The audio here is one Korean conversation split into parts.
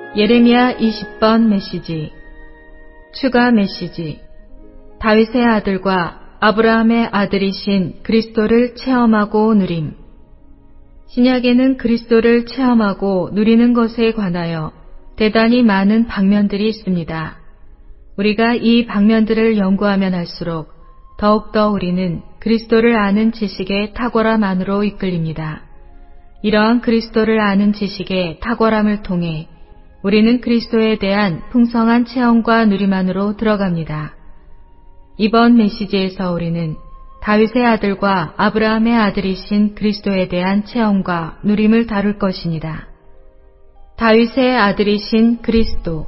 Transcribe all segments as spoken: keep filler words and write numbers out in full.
예레미야 이십 번 메시지. 추가 메시지. 다윗의 아들과 아브라함의 아들이신 그리스도를 체험하고 누림. 신약에는 그리스도를 체험하고 누리는 것에 관하여 대단히 많은 방면들이 있습니다. 우리가 이 방면들을 연구하면 할수록 더욱더 우리는 그리스도를 아는 지식의 탁월함 안으로 이끌립니다. 이러한 그리스도를 아는 지식의 탁월함을 통해 우리는 그리스도에 대한 풍성한 체험과 누림 안으로 들어갑니다. 이번 메시지에서 우리는 다윗의 아들과 아브라함의 아들이신 그리스도에 대한 체험과 누림을 다룰 것입니다. 다윗의 아들이신 그리스도.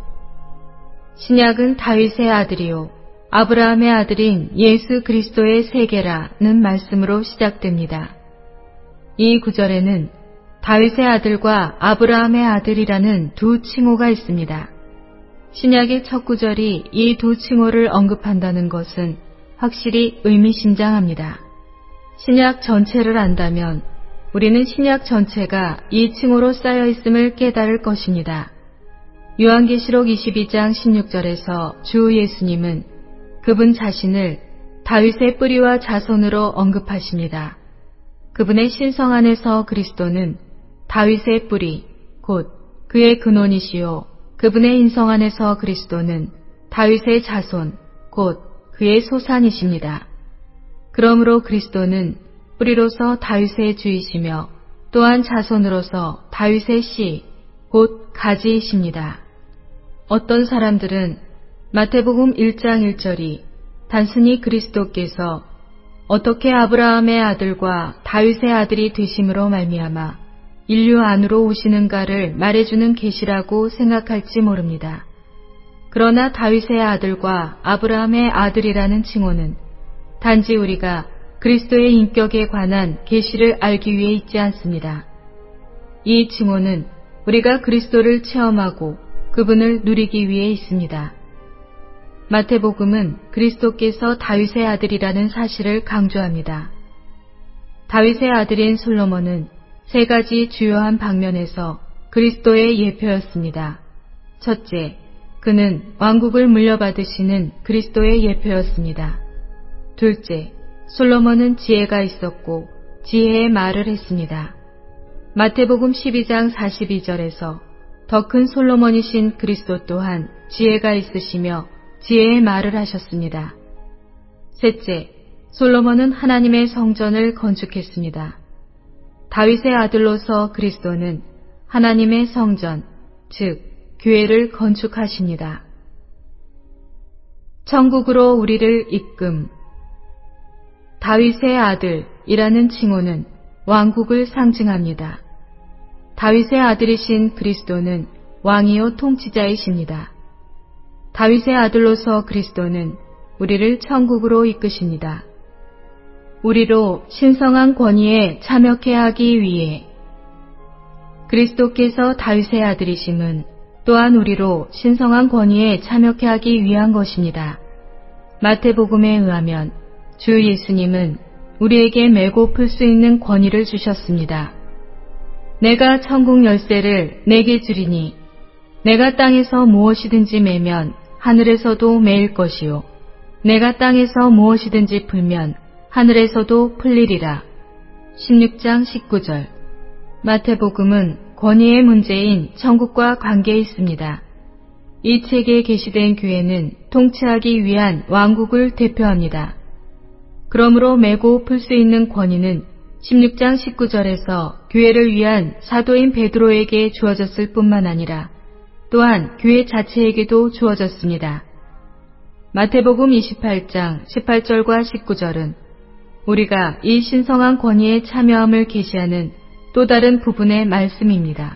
신약은 다윗의 아들이요 아브라함의 아들인 예수 그리스도의 세계라는 말씀으로 시작됩니다. 이 구절에는 다윗의 아들과 아브라함의 아들이라는 두 칭호가 있습니다. 신약의 첫 구절이 이 두 칭호를 언급한다는 것은 확실히 의미심장합니다. 신약 전체를 안다면 우리는 신약 전체가 이 칭호로 쌓여 있음을 깨달을 것입니다. 요한계시록 이십이 장 십육 절에서 주 예수님은 그분 자신을 다윗의 뿌리와 자손으로 언급하십니다. 그분의 신성 안에서 그리스도는 다윗의 뿌리, 곧 그의 근원이시요 그분의 인성 안에서 그리스도는 다윗의 자손, 곧 그의 소산이십니다. 그러므로 그리스도는 뿌리로서 다윗의 주이시며 또한 자손으로서 다윗의 씨, 곧 가지이십니다. 어떤 사람들은 마태복음 일 장 일 절이 단순히 그리스도께서 어떻게 아브라함의 아들과 다윗의 아들이 되심으로 말미암아 인류 안으로 오시는가를 말해주는 계시라고 생각할지 모릅니다. 그러나 다윗의 아들과 아브라함의 아들이라는 칭호는 단지 우리가 그리스도의 인격에 관한 계시를 알기 위해 있지 않습니다. 이 칭호는 우리가 그리스도를 체험하고 그분을 누리기 위해 있습니다. 마태복음은 그리스도께서 다윗의 아들이라는 사실을 강조합니다. 다윗의 아들인 솔로몬은 세 가지 주요한 방면에서 그리스도의 예표였습니다. 첫째, 그는 왕국을 물려받으시는 그리스도의 예표였습니다. 둘째, 솔로몬은 지혜가 있었고 지혜의 말을 했습니다. 마태복음 십이 장 사십이 절에서 더 큰 솔로몬이신 그리스도 또한 지혜가 있으시며 지혜의 말을 하셨습니다. 셋째, 솔로몬은 하나님의 성전을 건축했습니다. 다윗의 아들로서 그리스도는 하나님의 성전, 즉 교회를 건축하십니다. 천국으로 우리를 이끔. 다윗의 아들이라는 칭호는 왕국을 상징합니다. 다윗의 아들이신 그리스도는 왕이요 통치자이십니다. 다윗의 아들로서 그리스도는 우리를 천국으로 이끄십니다. 우리로 신성한 권위에 참여케 하기 위해. 그리스도께서 다윗의 아들이심은 또한 우리로 신성한 권위에 참여케 하기 위한 것입니다. 마태복음에 의하면 주 예수님은 우리에게 메고 풀 수 있는 권위를 주셨습니다. 내가 천국 열쇠를 내게 주리니 내가 땅에서 무엇이든지 매면 하늘에서도 매일 것이요 내가 땅에서 무엇이든지 풀면 하늘에서도 풀리리라. 십육 장 십구 절. 마태복음은 권위의 문제인 천국과 관계에 있습니다. 이 책에 게시된 교회는 통치하기 위한 왕국을 대표합니다. 그러므로 메고 풀 수 있는 권위는 십육 장 십구 절에서 교회를 위한 사도인 베드로에게 주어졌을 뿐만 아니라 또한 교회 자체에게도 주어졌습니다. 마태복음 이십팔 장 십팔 절과 십구 절은 우리가 이 신성한 권위에 참여함을 계시하는 또 다른 부분의 말씀입니다.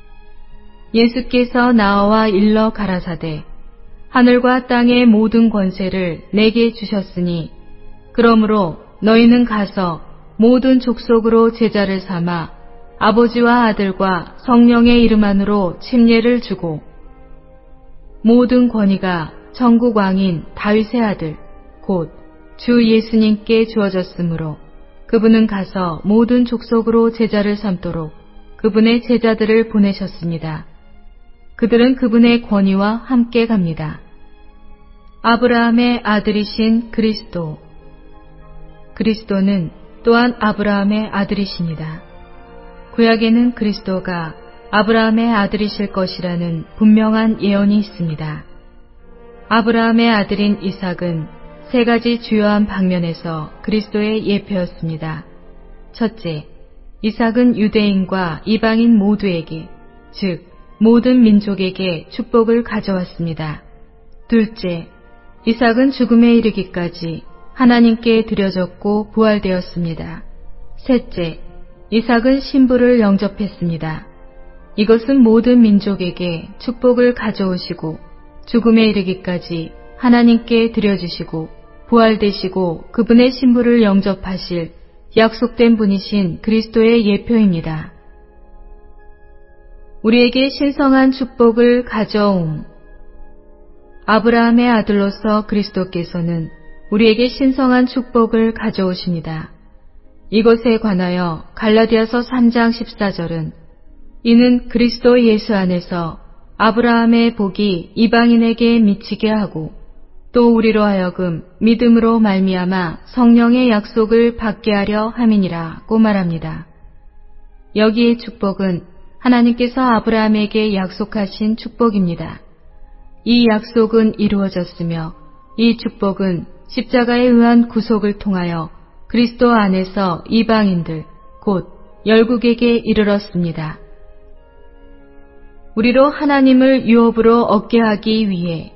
예수께서 나와 일러 가라사대 하늘과 땅의 모든 권세를 내게 주셨으니 그러므로 너희는 가서 모든 족속으로 제자를 삼아 아버지와 아들과 성령의 이름 안으로 침례를 주고 모든 권위가 천국 왕인 다윗의 아들 곧 주 예수님께 주어졌으므로 그분은 가서 모든 족속으로 제자를 삼도록 그분의 제자들을 보내셨습니다. 그들은 그분의 권위와 함께 갑니다. 아브라함의 아들이신 그리스도. 그리스도는 또한 아브라함의 아들이십니다. 구약에는 그리스도가 아브라함의 아들이실 것이라는 분명한 예언이 있습니다. 아브라함의 아들인 이삭은 세 가지 주요한 방면에서 그리스도의 예표였습니다. 첫째, 이삭은 유대인과 이방인 모두에게, 즉 모든 민족에게 축복을 가져왔습니다. 둘째, 이삭은 죽음에 이르기까지 하나님께 드려졌고 부활되었습니다. 셋째, 이삭은 신부를 영접했습니다. 이것은 모든 민족에게 축복을 가져오시고 죽음에 이르기까지 하나님께 드려주시고 부활되시고 그분의 신부를 영접하실 약속된 분이신 그리스도의 예표입니다. 우리에게 신성한 축복을 가져옴. 아브라함의 아들로서 그리스도께서는 우리에게 신성한 축복을 가져오십니다. 이것에 관하여 갈라디아서 삼 장 십사 절은 이는 그리스도 예수 안에서 아브라함의 복이 이방인에게 미치게 하고 또 우리로 하여금 믿음으로 말미암아 성령의 약속을 받게 하려 함이니라고 말합니다. 여기의 축복은 하나님께서 아브라함에게 약속하신 축복입니다. 이 약속은 이루어졌으며 이 축복은 십자가에 의한 구속을 통하여 그리스도 안에서 이방인들 곧 열국에게 이르렀습니다. 우리로 하나님을 유업으로 얻게 하기 위해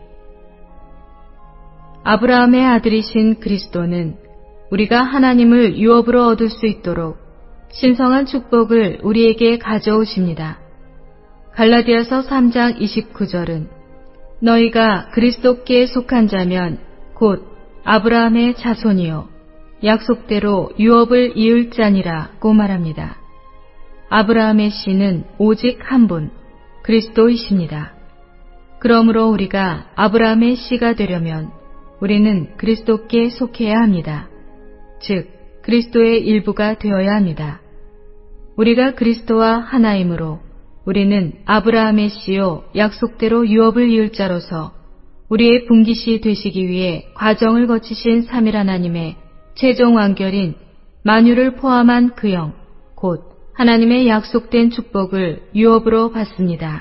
아브라함의 아들이신 그리스도는 우리가 하나님을 유업으로 얻을 수 있도록 신성한 축복을 우리에게 가져오십니다. 갈라디아서 삼 장 이십구 절은 너희가 그리스도께 속한 자면 곧 아브라함의 자손이요 약속대로 유업을 이을 자니라고 말합니다. 아브라함의 씨는 오직 한 분, 그리스도이십니다. 그러므로 우리가 아브라함의 씨가 되려면 우리는 그리스도께 속해야 합니다. 즉 그리스도의 일부가 되어야 합니다. 우리가 그리스도와 하나이므로 우리는 아브라함의 씨요 약속대로 유업을 이을 자로서 우리의 분깃이 되시기 위해 과정을 거치신 삼일 하나님의 최종 완결인 만유를 포함한 그 영, 곧 하나님의 약속된 축복을 유업으로 받습니다.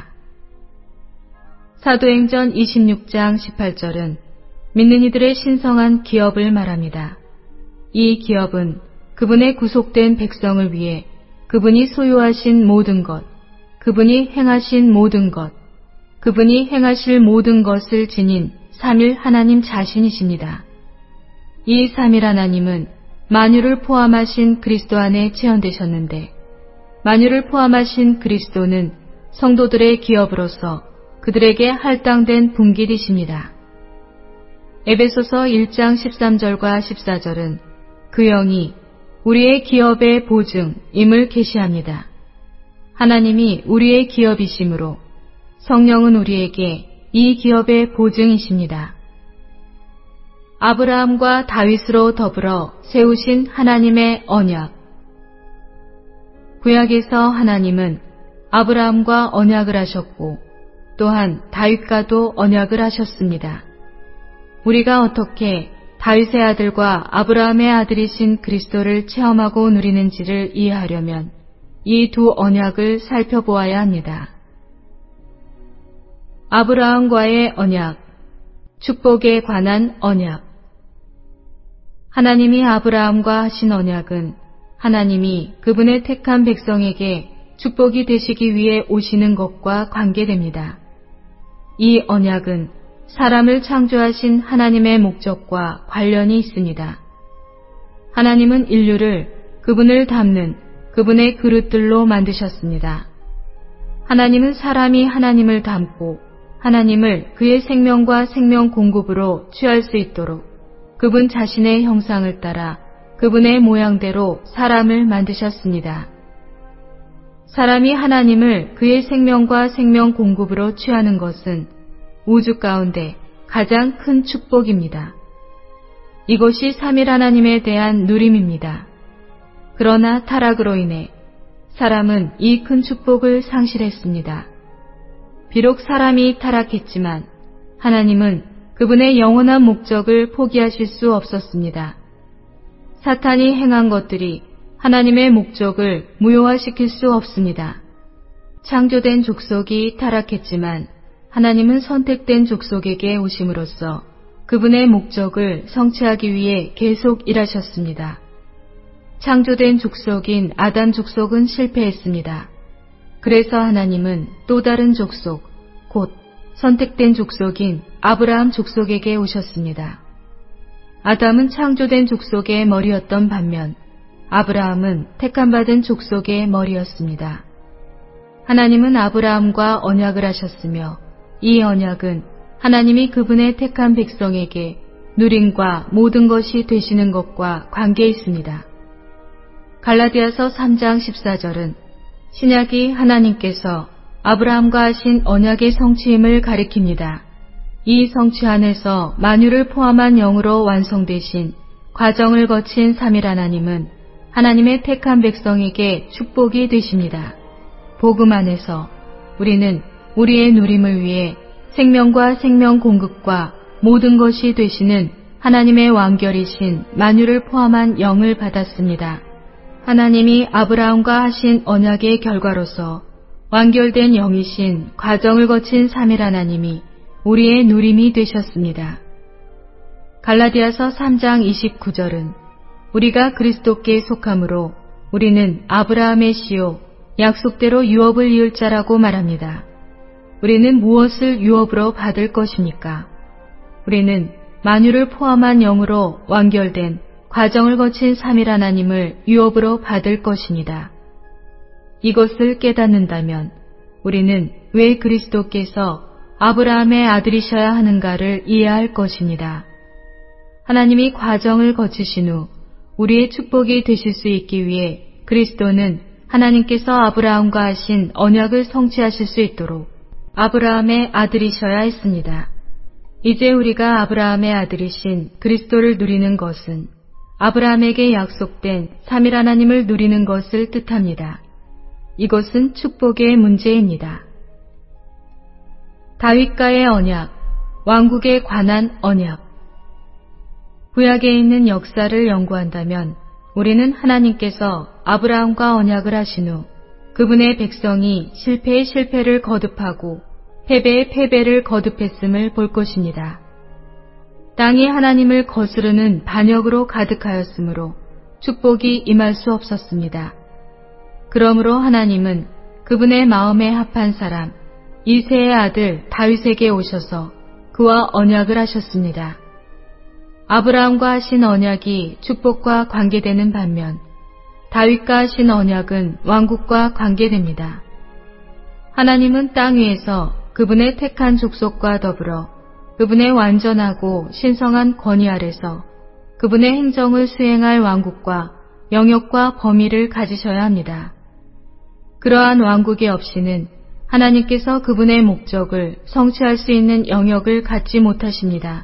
사도행전 이십육 장 십팔 절은 믿는 이들의 신성한 기업을 말합니다. 이 기업은 그분의 구속된 백성을 위해 그분이 소유하신 모든 것, 그분이 행하신 모든 것, 그분이 행하실 모든 것을 지닌 삼일 하나님 자신이십니다. 이 삼일 하나님은 만유를 포함하신 그리스도 안에 체현되셨는데 만유를 포함하신 그리스도는 성도들의 기업으로서 그들에게 할당된 분깃이십니다. 에베소서 일 장 십삼 절과 십사 절은 그 영이 우리의 기업의 보증임을 계시합니다. 하나님이 우리의 기업이시므로 성령은 우리에게 이 기업의 보증이십니다. 아브라함과 다윗으로 더불어 세우신 하나님의 언약. 구약에서 하나님은 아브라함과 언약을 하셨고 또한 다윗과도 언약을 하셨습니다. 우리가 어떻게 다윗의 아들과 아브라함의 아들이신 그리스도를 체험하고 누리는지를 이해하려면 이 두 언약을 살펴보아야 합니다. 아브라함과의 언약, 축복에 관한 언약. 하나님이 아브라함과 하신 언약은 하나님이 그분의 택한 백성에게 축복이 되시기 위해 오시는 것과 관계됩니다. 이 언약은 사람을 창조하신 하나님의 목적과 관련이 있습니다. 하나님은 인류를 그분을 담는 그분의 그릇들로 만드셨습니다. 하나님은 사람이 하나님을 담고 하나님을 그의 생명과 생명 공급으로 취할 수 있도록 그분 자신의 형상을 따라 그분의 모양대로 사람을 만드셨습니다. 사람이 하나님을 그의 생명과 생명 공급으로 취하는 것은 우주 가운데 가장 큰 축복입니다. 이것이 삼일 하나님에 대한 누림입니다. 그러나 타락으로 인해 사람은 이 큰 축복을 상실했습니다. 비록 사람이 타락했지만 하나님은 그분의 영원한 목적을 포기하실 수 없었습니다. 사탄이 행한 것들이 하나님의 목적을 무효화시킬 수 없습니다. 창조된 족속이 타락했지만 하나님은 선택된 족속에게 오심으로써 그분의 목적을 성취하기 위해 계속 일하셨습니다. 창조된 족속인 아담 족속은 실패했습니다. 그래서 하나님은 또 다른 족속, 곧 선택된 족속인 아브라함 족속에게 오셨습니다. 아담은 창조된 족속의 머리였던 반면 아브라함은 택함받은 족속의 머리였습니다. 하나님은 아브라함과 언약을 하셨으며 이 언약은 하나님이 그분의 택한 백성에게 누림과 모든 것이 되시는 것과 관계 있습니다. 갈라디아서 삼 장 십사 절은 신약이 하나님께서 아브라함과 하신 언약의 성취임을 가리킵니다. 이 성취 안에서 만유를 포함한 영으로 완성되신 과정을 거친 삼일 하나님은 하나님의 택한 백성에게 축복이 되십니다. 복음 안에서 우리는 우리의 누림을 위해 생명과 생명 공급과 모든 것이 되시는 하나님의 완결이신 만유를 포함한 영을 받았습니다. 하나님이 아브라함과 하신 언약의 결과로서 완결된 영이신 과정을 거친 삼일 하나님이 우리의 누림이 되셨습니다. 갈라디아서 삼 장 이십구 절은 우리가 그리스도께 속함으로 우리는 아브라함의 씨요 약속대로 유업을 이을 자라고 말합니다. 우리는 무엇을 유업으로 받을 것입니까? 우리는 만유를 포함한 영으로 완결된 과정을 거친 삼일 하나님을 유업으로 받을 것입니다. 이것을 깨닫는다면 우리는 왜 그리스도께서 아브라함의 아들이셔야 하는가를 이해할 것입니다. 하나님이 과정을 거치신 후 우리의 축복이 되실 수 있기 위해 그리스도는 하나님께서 아브라함과 하신 언약을 성취하실 수 있도록 아브라함의 아들이셔야 했습니다. 이제 우리가 아브라함의 아들이신 그리스도를 누리는 것은 아브라함에게 약속된 삼일 하나님을 누리는 것을 뜻합니다. 이것은 축복의 문제입니다. 다윗과의 언약, 왕국에 관한 언약. 구약에 있는 역사를 연구한다면 우리는 하나님께서 아브라함과 언약을 하신 후 그분의 백성이 실패의 실패를 거듭하고 패배의 패배를 거듭했음을 볼 것입니다. 땅이 하나님을 거스르는 반역으로 가득하였으므로 축복이 임할 수 없었습니다. 그러므로 하나님은 그분의 마음에 합한 사람 이새의 아들 다윗에게 오셔서 그와 언약을 하셨습니다. 아브라함과 하신 언약이 축복과 관계되는 반면 다윗과 하신 언약은 왕국과 관계됩니다. 하나님은 땅 위에서 그분의 택한 족속과 더불어 그분의 완전하고 신성한 권위 아래서 그분의 행정을 수행할 왕국과 영역과 범위를 가지셔야 합니다. 그러한 왕국이 없이는 하나님께서 그분의 목적을 성취할 수 있는 영역을 갖지 못하십니다.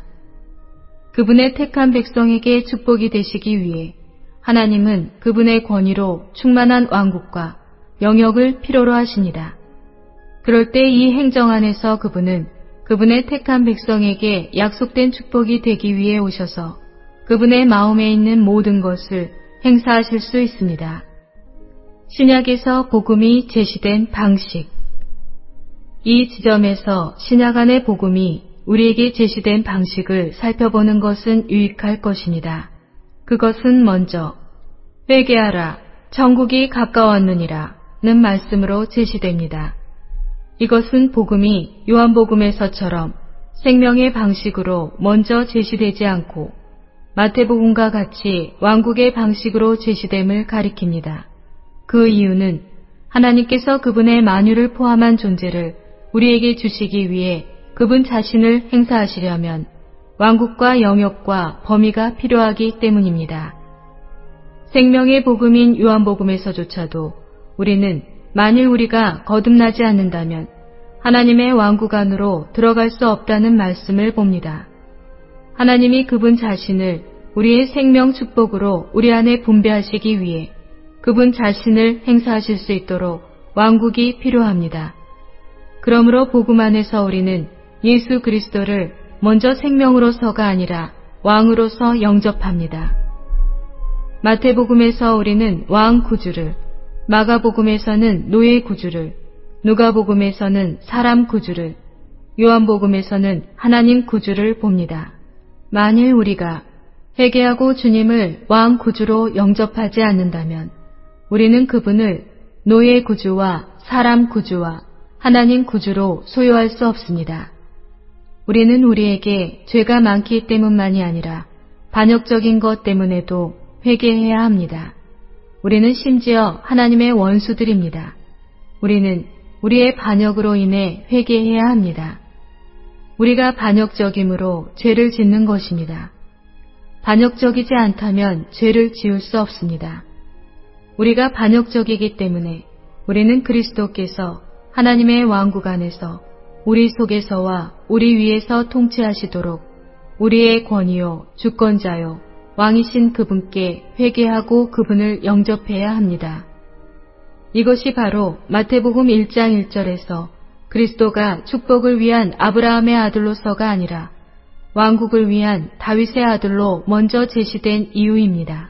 그분의 택한 백성에게 축복이 되시기 위해 하나님은 그분의 권위로 충만한 왕국과 영역을 필요로 하십니다. 그럴 때 이 행정 안에서 그분은 그분의 택한 백성에게 약속된 축복이 되기 위해 오셔서 그분의 마음에 있는 모든 것을 행사하실 수 있습니다. 신약에서 복음이 제시된 방식. 이 지점에서 신약 안의 복음이 우리에게 제시된 방식을 살펴보는 것은 유익할 것입니다. 그것은 먼저 회개하라, 천국이 가까웠느니라 는 말씀으로 제시됩니다. 이것은 복음이 요한복음에서처럼 생명의 방식으로 먼저 제시되지 않고 마태복음과 같이 왕국의 방식으로 제시됨을 가리킵니다. 그 이유는 하나님께서 그분의 만유를 포함한 존재를 우리에게 주시기 위해 그분 자신을 행사하시려면 왕국과 영역과 범위가 필요하기 때문입니다. 생명의 복음인 요한복음에서조차도 우리는 만일 우리가 거듭나지 않는다면 하나님의 왕국 안으로 들어갈 수 없다는 말씀을 봅니다. 하나님이 그분 자신을 우리의 생명 축복으로 우리 안에 분배하시기 위해 그분 자신을 행사하실 수 있도록 왕국이 필요합니다. 그러므로 복음 안에서 우리는 예수 그리스도를 먼저 생명으로서가 아니라 왕으로서 영접합니다. 마태복음에서 우리는 왕 구주를, 마가복음에서는 노예 구주를, 누가복음에서는 사람 구주를, 요한복음에서는 하나님 구주를 봅니다. 만일 우리가 회개하고 주님을 왕 구주로 영접하지 않는다면 우리는 그분을 노예 구주와 사람 구주와 하나님 구주로 소유할 수 없습니다. 우리는 우리에게 죄가 많기 때문만이 아니라 반역적인 것 때문에도 회개해야 합니다. 우리는 심지어 하나님의 원수들입니다. 우리는 우리의 반역으로 인해 회개해야 합니다. 우리가 반역적임으로 죄를 짓는 것입니다. 반역적이지 않다면 죄를 지을 수 없습니다. 우리가 반역적이기 때문에 우리는 그리스도께서 하나님의 왕국 안에서 우리 속에서와 우리 위에서 통치하시도록 우리의 권위요 주권자요 왕이신 그분께 회개하고 그분을 영접해야 합니다. 이것이 바로 마태복음 일 장 일 절에서 그리스도가 축복을 위한 아브라함의 아들로서가 아니라 왕국을 위한 다윗의 아들로 먼저 제시된 이유입니다.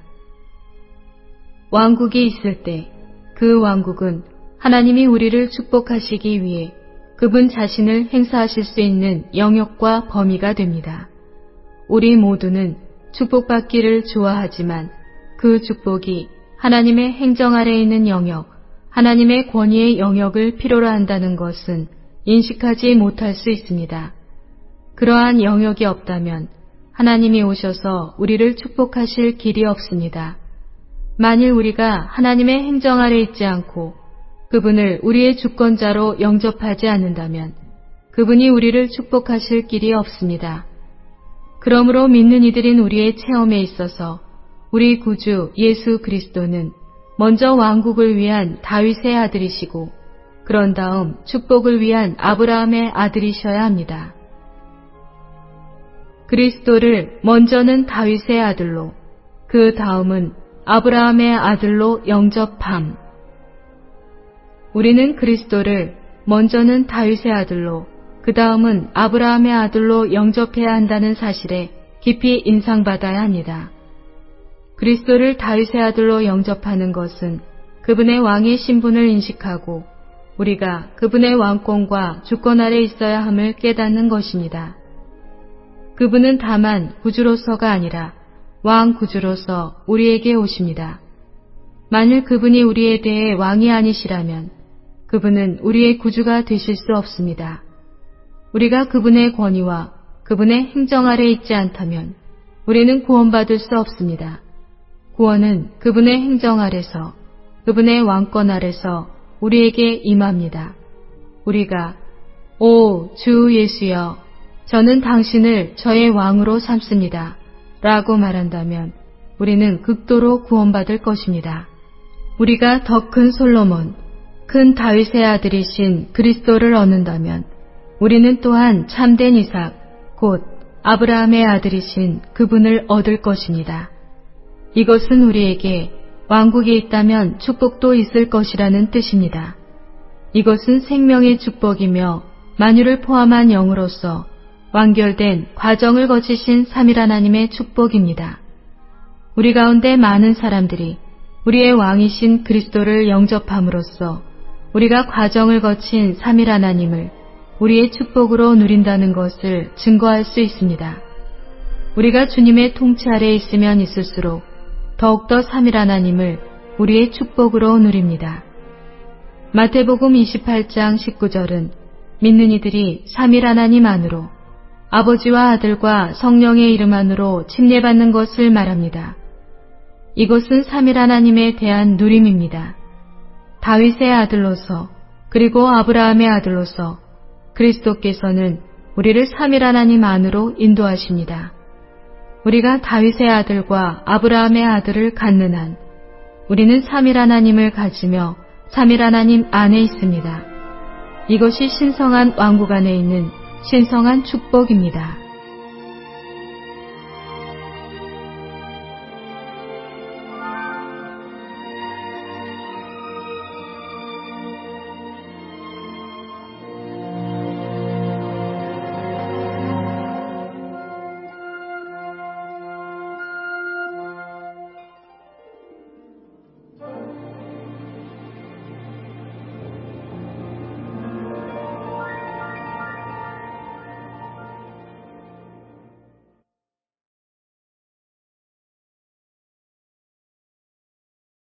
왕국이 있을 때 그 왕국은 하나님이 우리를 축복하시기 위해 그분 자신을 행사하실 수 있는 영역과 범위가 됩니다. 우리 모두는 축복받기를 좋아하지만 그 축복이 하나님의 행정 아래에 있는 영역, 하나님의 권위의 영역을 필요로 한다는 것은 인식하지 못할 수 있습니다. 그러한 영역이 없다면 하나님이 오셔서 우리를 축복하실 길이 없습니다. 만일 우리가 하나님의 행정 아래 있지 않고 그분을 우리의 주권자로 영접하지 않는다면 그분이 우리를 축복하실 길이 없습니다. 그러므로 믿는 이들인 우리의 체험에 있어서 우리 구주 예수 그리스도는 먼저 왕국을 위한 다윗의 아들이시고 그런 다음 축복을 위한 아브라함의 아들이셔야 합니다. 그리스도를 먼저는 다윗의 아들로, 그 다음은 아브라함의 아들로 영접함. 우리는 그리스도를 먼저는 다윗의 아들로, 그 다음은 아브라함의 아들로 영접해야 한다는 사실에 깊이 인상받아야 합니다. 그리스도를 다윗의 아들로 영접하는 것은 그분의 왕의 신분을 인식하고 우리가 그분의 왕권과 주권 아래 있어야 함을 깨닫는 것입니다. 그분은 다만 구주로서가 아니라 왕 구주로서 우리에게 오십니다. 만일 그분이 우리에 대해 왕이 아니시라면 그분은 우리의 구주가 되실 수 없습니다. 우리가 그분의 권위와 그분의 행정 아래 있지 않다면 우리는 구원받을 수 없습니다. 구원은 그분의 행정 아래서, 그분의 왕권 아래서 우리에게 임합니다. 우리가 오 주 예수여, 저는 당신을 저의 왕으로 삼습니다 라고 말한다면 우리는 극도로 구원받을 것입니다. 우리가 더 큰 솔로몬, 큰 다윗의 아들이신 그리스도를 얻는다면 우리는 또한 참된 이삭, 곧 아브라함의 아들이신 그분을 얻을 것입니다. 이것은 우리에게 왕국이 있다면 축복도 있을 것이라는 뜻입니다. 이것은 생명의 축복이며 만유를 포함한 영으로서 완결된 과정을 거치신 삼일 하나님의 축복입니다. 우리 가운데 많은 사람들이 우리의 왕이신 그리스도를 영접함으로써 우리가 과정을 거친 삼일 하나님을 우리의 축복으로 누린다는 것을 증거할 수 있습니다. 우리가 주님의 통치 아래에 있으면 있을수록 더욱더 삼일 하나님을 우리의 축복으로 누립니다. 마태복음 이십팔 장 십구 절은 믿는 이들이 삼일 하나님 안으로 아버지와 아들과 성령의 이름 안으로 침례받는 것을 말합니다. 이것은 삼일 하나님에 대한 누림입니다. 다윗의 아들로서 그리고 아브라함의 아들로서 그리스도께서는 우리를 삼일 하나님 안으로 인도하십니다. 우리가 다윗의 아들과 아브라함의 아들을 갖는 한 우리는 삼일 하나님을 가지며 삼일 하나님 안에 있습니다. 이것이 신성한 왕국 안에 있는 신성한 축복입니다.